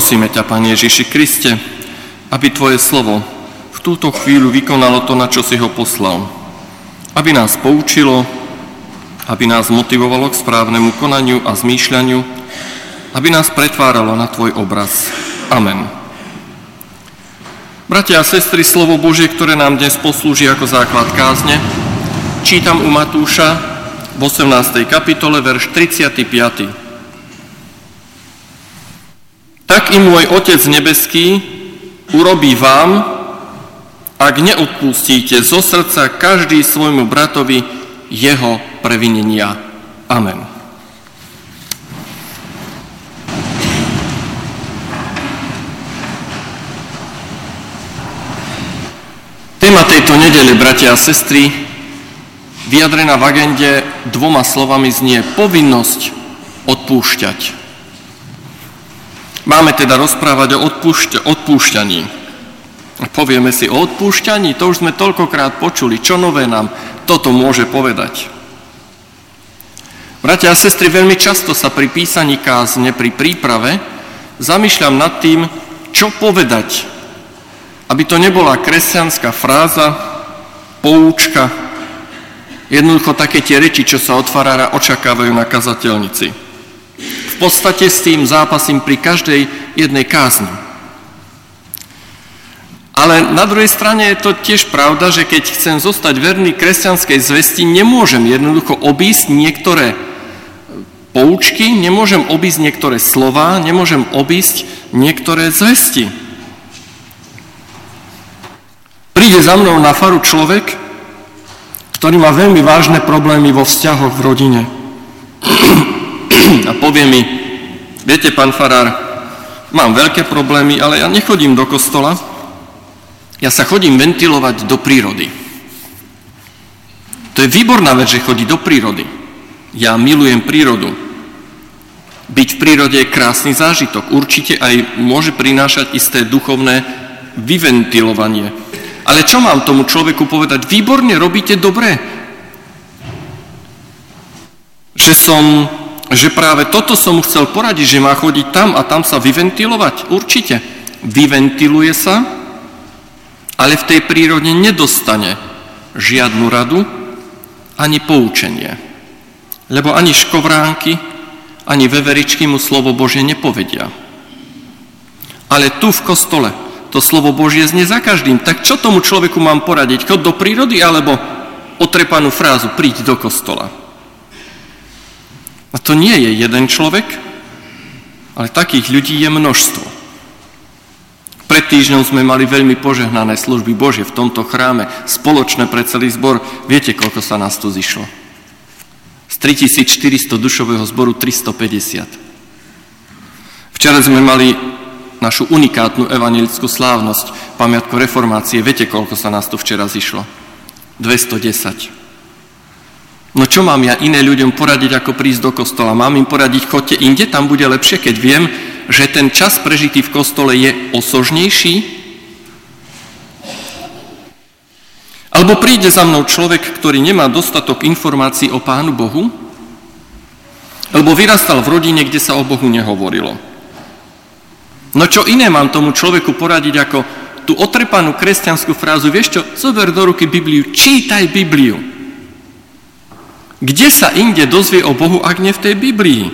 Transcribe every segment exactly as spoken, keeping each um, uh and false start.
Prosíme ťa, Pane Ježiši Kriste, aby Tvoje slovo v túto chvíľu vykonalo to, na čo si ho poslal. Aby nás poučilo, aby nás motivovalo k správnemu konaniu a zmýšľaniu, aby nás pretváralo na Tvoj obraz. Amen. Bratia a sestry, slovo Božie, ktoré nám dnes poslúži ako základ kázne, čítam u Matúša v osemnástej kapitole, verš tridsiaty piaty. Tak i môj Otec nebeský urobí vám, ak neodpustíte zo srdca každý svojmu bratovi jeho previnenia. Amen. Téma tejto nedele, bratia a sestry, vyjadrená v agende dvoma slovami znie povinnosť odpúšťať. Máme teda rozprávať o odpúšť- odpúšťaní. Povieme si o odpúšťaní, to už sme toľkokrát počuli, čo nové nám toto môže povedať. Bratia a sestry, veľmi často sa pri písaní kázne, pri príprave, zamýšľam nad tým, čo povedať, aby to nebola kresťanská fráza, poučka, jednoducho také tie reči, čo sa od farára očakávajú na kazateľnici. V podstate s tým zápasím pri každej jednej kázni. Ale na druhej strane je to tiež pravda, že keď chcem zostať verný kresťanskej zvesti, nemôžem jednoducho obísť niektoré poučky, nemôžem obísť niektoré slová, nemôžem obísť niektoré zvesti. Príde za mnou na faru človek, ktorý má veľmi vážne problémy vo vzťahoch v rodine. A povie mi, viete, pán farár, mám veľké problémy, ale ja nechodím do kostola, ja sa chodím ventilovať do prírody. To je výborná vec, že chodí do prírody. Ja milujem prírodu. Byť v prírode je krásny zážitok. Určite aj môže prinášať isté duchovné vyventilovanie. Ale čo mám tomu človeku povedať? Výborne, robíte dobre. Že som... že práve toto som mu chcel poradiť, že má chodiť tam a tam sa vyventilovať. Určite. Vyventiluje sa, ale v tej prírode nedostane žiadnu radu, ani poučenie. Lebo ani škovránky, ani veveričky mu slovo Božie nepovedia. Ale tu v kostole to slovo Božie znie za každým. Tak čo tomu človeku mám poradiť? Chod do prírody, alebo otrepanú frázu príď do kostola? A to nie je jeden človek, ale takých ľudí je množstvo. Pred týždňom sme mali veľmi požehnané služby Božie v tomto chráme, spoločné pre celý zbor. Viete, koľko sa nás tu zišlo? Z tritisícštyristo dušového zboru tristopäťdesiat. Včera sme mali našu unikátnu evanjelickú slávnosť, pamiatku reformácie. Viete, koľko sa nás tu včera zišlo? dvestodesať. No čo mám ja iné ľuďom poradiť, ako prísť do kostola? Mám im poradiť, chodte inde, tam bude lepšie, keď viem, že ten čas prežitý v kostole je osožnejší? Alebo príde za mnou človek, ktorý nemá dostatok informácií o Pánu Bohu? Alebo vyrastal v rodine, kde sa o Bohu nehovorilo? No čo iné mám tomu človeku poradiť, ako tú otrepanú kresťanskú frázu? Vieš čo, zober do ruky Bibliu, čítaj Bibliu. Kde sa inde dozvie o Bohu, ak nie v tej Biblii?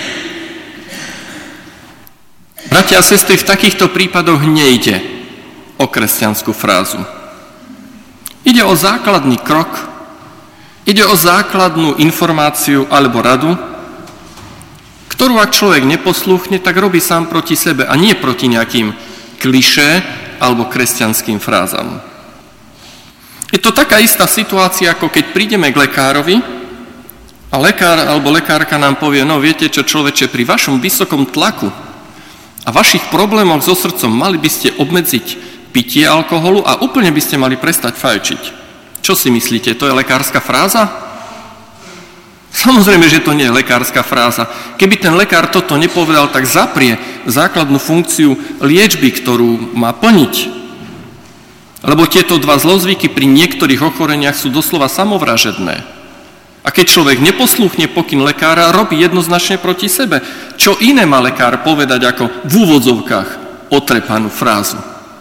Bratia a sestry, v takýchto prípadoch nejde o kresťanskú frázu. Ide o základný krok, ide o základnú informáciu alebo radu, ktorú ak človek neposlúchne, tak robí sám proti sebe a nie proti nejakým klišé alebo kresťanským frázam. Je to taká istá situácia, ako keď prídeme k lekárovi, a lekár alebo lekárka nám povie, no viete čo, človeče, pri vašom vysokom tlaku a vašich problémoch so srdcom mali by ste obmedziť pitie alkoholu a úplne by ste mali prestať fajčiť. Čo si myslíte, to je lekárska fráza? Samozrejme, že to nie je lekárska fráza. Keby ten lekár toto nepovedal, tak zaprie základnú funkciu liečby, ktorú má plniť. Lebo tieto dva zlozvyky pri niektorých ochoreniach sú doslova samovražedné. A keď človek neposlúchne pokyn lekára, robí jednoznačne proti sebe. Čo iné má lekár povedať ako v úvodzovkách otrepanú frázu?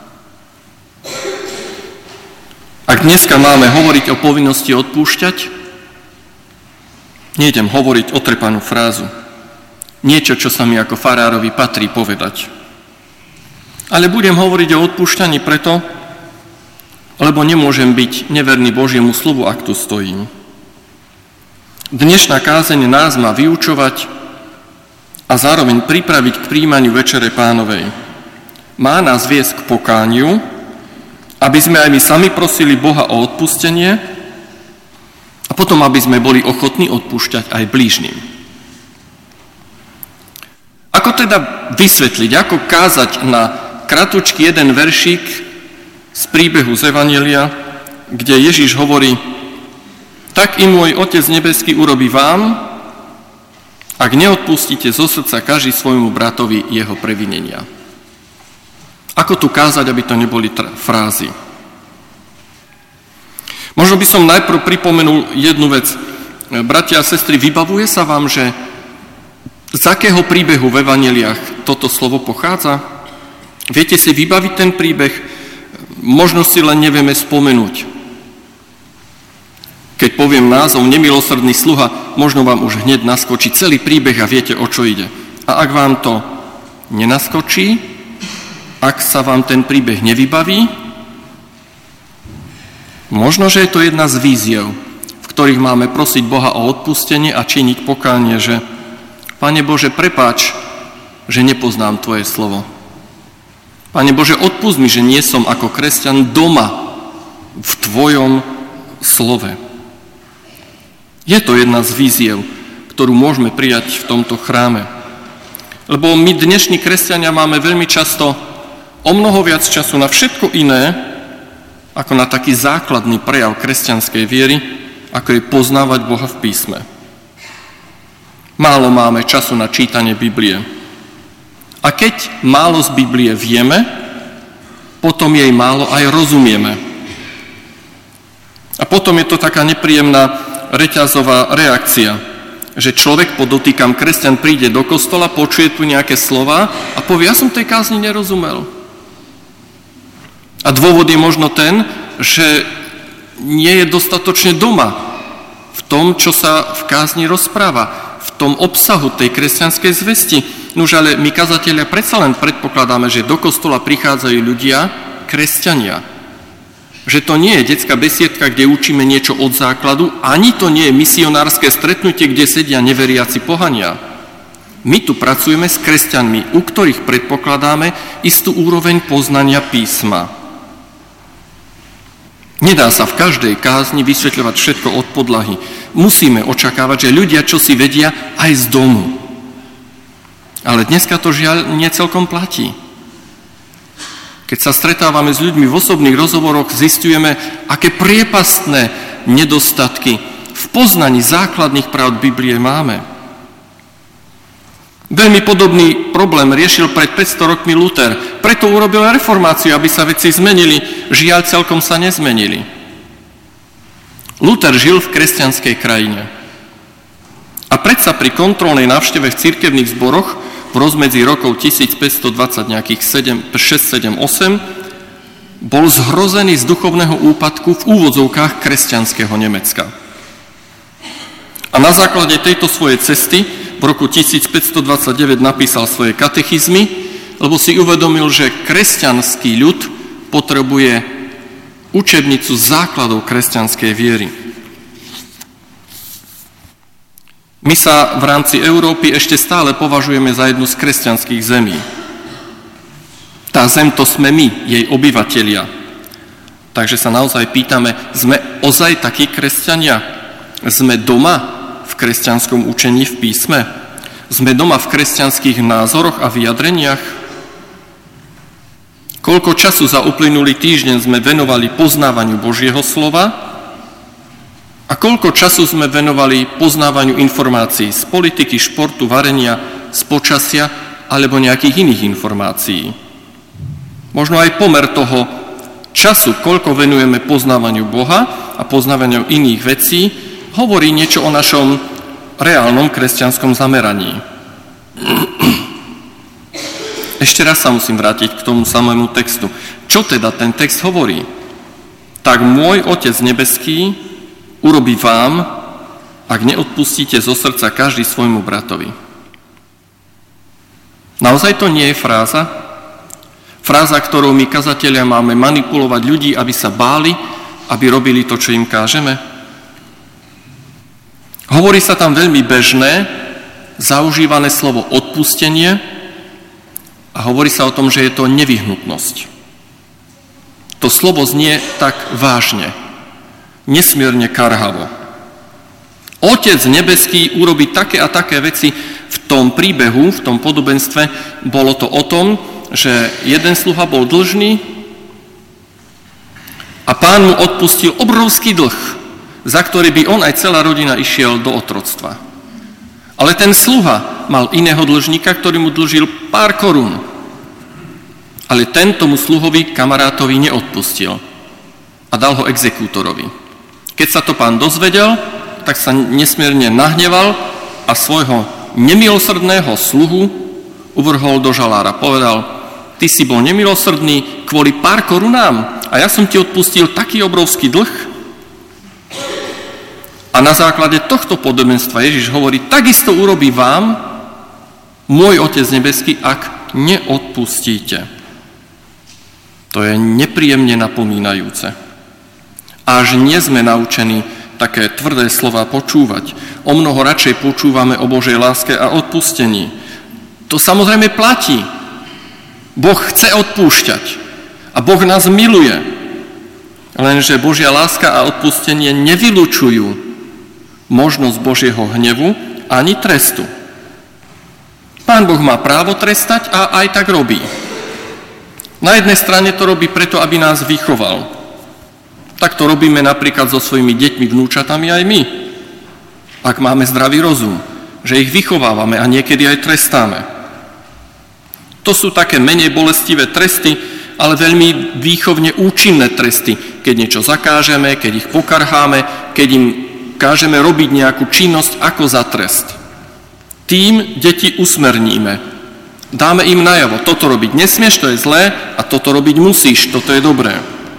Ak dneska máme hovoriť o povinnosti odpúšťať, nejdem hovoriť otrepanú frázu. Niečo, čo sa mi ako farárovi patrí povedať. Ale budem hovoriť o odpúšťaní preto, lebo nemôžem byť neverný Božiemu slovu, ak tu stojím. Dnešná kázeň nás má vyučovať a zároveň pripraviť k príjmaniu Večere Pánovej. Má nás viesť k pokániu, aby sme aj my sami prosili Boha o odpustenie a potom, aby sme boli ochotní odpúšťať aj blížnym. Ako teda vysvetliť, ako kázať na kratučký jeden veršík z príbehu z Evanjelia, kde Ježiš hovorí: tak i môj Otec nebeský urobí vám, ak neodpustíte zo srdca každý svojmu bratovi jeho previnenia. Ako tu kázať, aby to neboli tra- frázy? Možno by som najprv pripomenul jednu vec. Bratia a sestry, vybavuje sa vám, že z akého príbehu v Evanjeliách toto slovo pochádza? Viete si vybaviť ten príbeh? Možno si len nevieme spomenúť. Keď poviem názov Nemilosrdný sluha, možno vám už hneď naskočí celý príbeh a viete, o čo ide. A ak vám to nenaskočí, ak sa vám ten príbeh nevybaví, možno, že je to jedna z víziev, v ktorých máme prosiť Boha o odpustenie a činiť pokánie, že Pane Bože, prepáč, že nepoznám Tvoje slovo. Pane Bože, odpusť mi, že nie som ako kresťan doma v Tvojom slove. Je to jedna z víziev, ktorú môžeme prijať v tomto chráme. Lebo my dnešní kresťania máme veľmi často o mnoho viac času na všetko iné, ako na taký základný prejav kresťanskej viery, ako je poznávať Boha v písme. Málo máme času na čítanie Biblie. A keď málo z Biblie vieme, potom jej málo aj rozumieme. A potom je to taká nepríjemná reťazová reakcia, že človek, podotýkam, kresťan príde do kostola, počuje tu nejaké slova a povie: ja som tej kázni nerozumel. A dôvod je možno ten, že nie je dostatočne doma v tom, čo sa v kázni rozpráva, v tom obsahu tej kresťanskej zvesti. Nuž ale my, kazatelia, predsa len predpokladáme, že do kostola prichádzajú ľudia, kresťania. Že to nie je detská besiedka, kde učíme niečo od základu, ani to nie je misionárske stretnutie, kde sedia neveriaci pohania. My tu pracujeme s kresťanmi, u ktorých predpokladáme istú úroveň poznania písma. Nedá sa v každej kázni vysvetľovať všetko od podlahy. Musíme očakávať, že ľudia čo si vedia aj z domu. Ale dneska to žiaľ nie celkom platí. Keď sa stretávame s ľuďmi v osobných rozhovoroch, zisťujeme, aké priepastné nedostatky v poznaní základných pravd Biblie máme. Veľmi podobný problém riešil pred päťsto rokmi Luther. Preto urobil reformáciu, aby sa veci zmenili. Žiaľ, celkom sa nezmenili. Luther žil v kresťanskej krajine. A predsa pri kontrolnej návšteve v cirkevných zboroch v rozmedzi rokov tisícpäťstodvadsať, nejakých šesť sedem osem, bol zhrozený z duchovného úpadku v úvodzovkách kresťanského Nemecka. A na základe tejto svojej cesty v roku tisícpäťstodvadsaťdeväť napísal svoje katechizmy, lebo si uvedomil, že kresťanský ľud potrebuje učebnicu základov kresťanskej viery. My sa v rámci Európy ešte stále považujeme za jednu z kresťanských zemí. Tá zem to sme my, jej obyvatelia. Takže sa naozaj pýtame, sme ozaj takí kresťania? Sme doma v kresťanskom učení v písme? Sme doma v kresťanských názoroch a vyjadreniach? Koľko času za uplynulý týždeň sme venovali poznávaniu Božieho slova? A koľko času sme venovali poznávaniu informácií z politiky, športu, varenia, z počasia alebo nejakých iných informácií? Možno aj pomer toho času, koľko venujeme poznávaniu Boha a poznávaniu iných vecí, hovorí niečo o našom reálnom kresťanskom zameraní. Ešte raz sa musím vrátiť k tomu samému textu. Čo teda ten text hovorí? Tak môj Otec nebeský urobí vám, ak neodpustíte zo srdca každý svojmu bratovi. Naozaj to nie je fráza? Fráza, ktorou my kazatelia máme manipulovať ľudí, aby sa báli, aby robili to, čo im kážeme? Hovorí sa tam veľmi bežné, zaužívané slovo odpustenie a hovorí sa o tom, že je to nevyhnutnosť. To slovo znie tak vážne, nesmierne karhavo. Otec nebeský urobí také a také veci. V tom príbehu, v tom podobenstve, bolo to o tom, že jeden sluha bol dlžný a pán mu odpustil obrovský dlh, za ktorý by on aj celá rodina išiel do otroctva. Ale ten sluha mal iného dlžníka, ktorý mu dlžil pár korún. Ale ten tomu sluhovi, kamarátovi, neodpustil a dal ho exekútorovi. Keď sa to pán dozvedel, tak sa nesmierne nahneval a svojho nemilosrdného sluhu uvrhol do žalára. Povedal: ty si bol nemilosrdný kvôli pár korunám a ja som ti odpustil taký obrovský dlh. A na základe tohto podobenstva Ježiš hovorí: takisto urobí vám môj Otec nebeský, ak neodpustíte. To je nepríjemne napomínajúce. Až nie sme naučení také tvrdé slova počúvať. O mnoho radšej počúvame o Božej láske a odpustení. To samozrejme platí. Boh chce odpúšťať a Boh nás miluje. Lenže Božia láska a odpustenie nevylučujú možnosť Božieho hnevu ani trestu. Pán Boh má právo trestať a aj tak robí. Na jednej strane to robí preto, aby nás vychoval. Tak to robíme napríklad so svojimi deťmi, vnúčatami aj my. Ak máme zdravý rozum, že ich vychovávame a niekedy aj trestáme. To sú také menej bolestivé tresty, ale veľmi výchovne účinné tresty. Keď niečo zakážeme, keď ich pokarháme, keď im kážeme robiť nejakú činnosť ako za trest. Tým deti usmerníme. Dáme im najavo, toto robiť nesmieš, to je zlé, a toto robiť musíš, toto je dobré.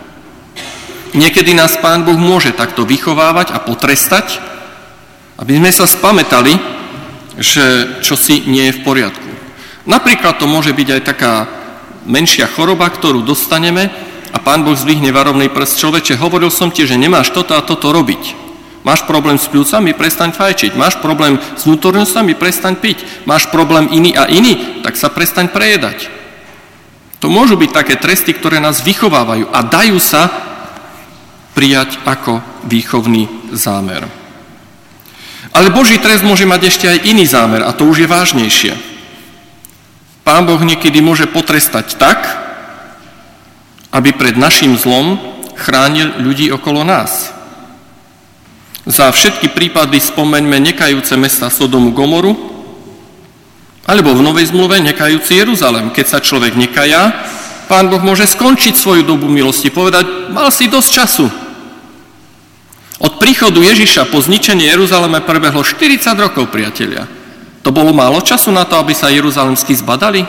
Niekedy nás Pán Boh môže takto vychovávať a potrestať, aby sme sa spamätali, že čosi nie je v poriadku. Napríklad to môže byť aj taká menšia choroba, ktorú dostaneme a Pán Boh zdvihne varovný prst: človeče, hovoril som ti, že nemáš toto a toto robiť. Máš problém s pľúcami, prestaň fajčiť. Máš problém s vnútornosťami, prestaň piť. Máš problém iný a iný, tak sa prestaň prejedať. To môžu byť také tresty, ktoré nás vychovávajú a dajú sa prijať ako výchovný zámer. Ale Boží trest môže mať ešte aj iný zámer a to už je vážnejšie. Pán Boh niekedy môže potrestať tak, aby pred našim zlom chránil ľudí okolo nás. Za všetky prípady spomeňme nekajúce mesta Sodomu, Gomoru, alebo v Novej zmluve nekajúci Jeruzalém. Keď sa človek nekajá, Pán Boh môže skončiť svoju dobu milosti, povedať: mal si dosť času. Od príchodu Ježiša po zničení Jeruzalema prebehlo štyridsať rokov, priatelia. To bolo málo času na to, aby sa jeruzalemskí zbadali?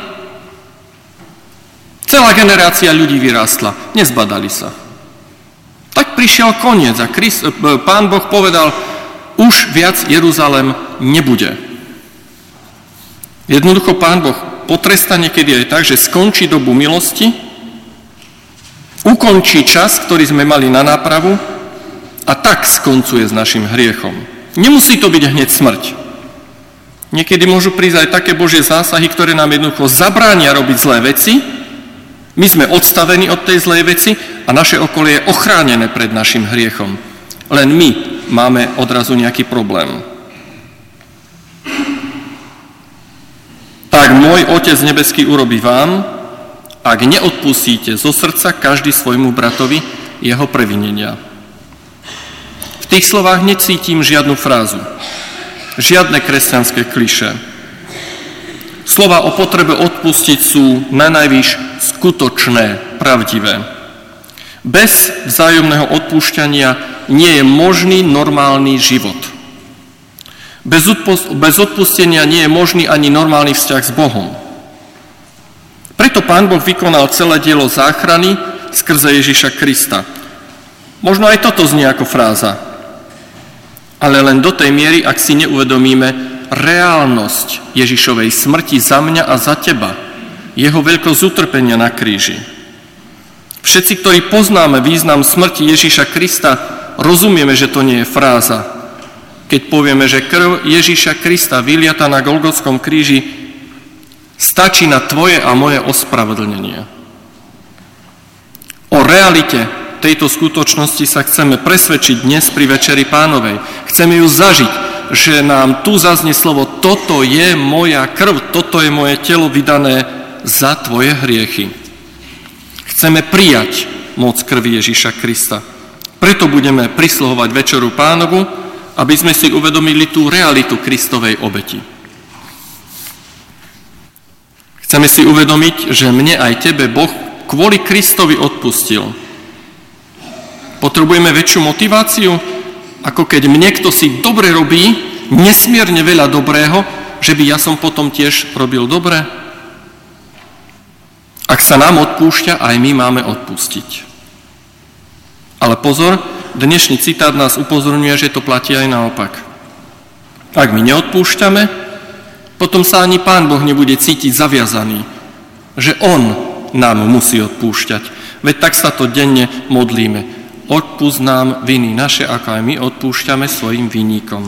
Celá generácia ľudí vyrástla, nezbadali sa. Tak prišiel koniec a Christ, Pán Boh povedal: už viac Jeruzalém nebude. Jednoducho Pán Boh potrestá niekedy aj tak, že skončí dobu milosti, ukončí čas, ktorý sme mali na nápravu, a tak skoncuje s našim hriechom. Nemusí to byť hneď smrť. Niekedy môžu prísť aj také Božie zásahy, ktoré nám jednoducho zabránia robiť zlé veci. My sme odstavení od tej zlej veci a naše okolie je ochránené pred našim hriechom. Len my máme odrazu nejaký problém. Tak môj Otec nebeský urobí vám, ak neodpustíte zo srdca každý svojmu bratovi jeho previnenia. V tých slovách necítim žiadnu frázu, žiadne kresťanské klišé. Slova o potrebe odpustiť sú nanajvýš skutočné, pravdivé. Bez vzájomného odpúšťania nie je možný normálny život. Bez, odpust- bez odpustenia nie je možný ani normálny vzťah s Bohom. Preto Pán Boh vykonal celé dielo záchrany skrze Ježiša Krista. Možno aj toto znie ako fráza, ale len do tej miery, ak si neuvedomíme reálnosť Ježišovej smrti za mňa a za teba, jeho veľkosť utrpenia na kríži. Všetci, ktorí poznáme význam smrti Ježiša Krista, rozumieme, že to nie je fráza. Keď povieme, že krv Ježiša Krista vyliata na Golgotskom kríži stačí na tvoje a moje ospravedlnenie. O realite tejto skutočnosti sa chceme presvedčiť dnes pri Večeri Pánovej. Chceme ju zažiť, že nám tu zaznie slovo, toto je moja krv, toto je moje telo vydané za tvoje hriechy. Chceme prijať moc krvi Ježiša Krista. Preto budeme prisluhovať Večeru Pánovu, aby sme si uvedomili tú realitu Kristovej obeti. Chceme si uvedomiť, že mne aj tebe Boh kvôli Kristovi odpustil. Potrebujeme väčšiu motiváciu, ako keď niekto si dobre robí, nesmierne veľa dobrého, že by ja som potom tiež robil dobre? Ak sa nám odpúšťa, aj my máme odpustiť. Ale pozor, dnešný citát nás upozorňuje, že to platí aj naopak. Ak my neodpúšťame, potom sa ani Pán Boh nebude cítiť zaviazaný, že On nám musí odpúšťať. Veď tak sa to denne modlíme. Odpusť nám viny naše, ako aj my odpúšťame svojim vinníkom.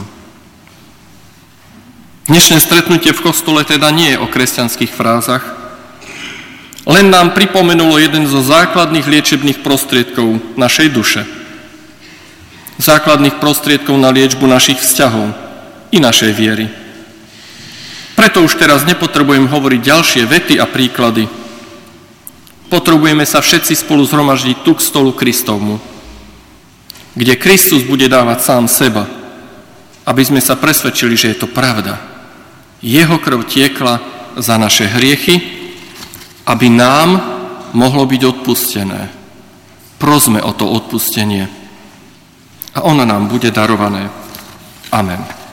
Dnešné stretnutie v kostole teda nie je o kresťanských frázach, len nám pripomenulo jeden zo základných liečebných prostriedkov našej duše. Základných prostriedkov na liečbu našich vzťahov i našej viery. Preto už teraz nepotrebujem hovoriť ďalšie vety a príklady. Potrebujeme sa všetci spolu zhromaždiť tu k stolu Kristovmu, kde Kristus bude dávať sám seba, aby sme sa presvedčili, že je to pravda. Jeho krv tiekla za naše hriechy, aby nám mohlo byť odpustené. Prosme o to odpustenie a ono nám bude darované. Amen.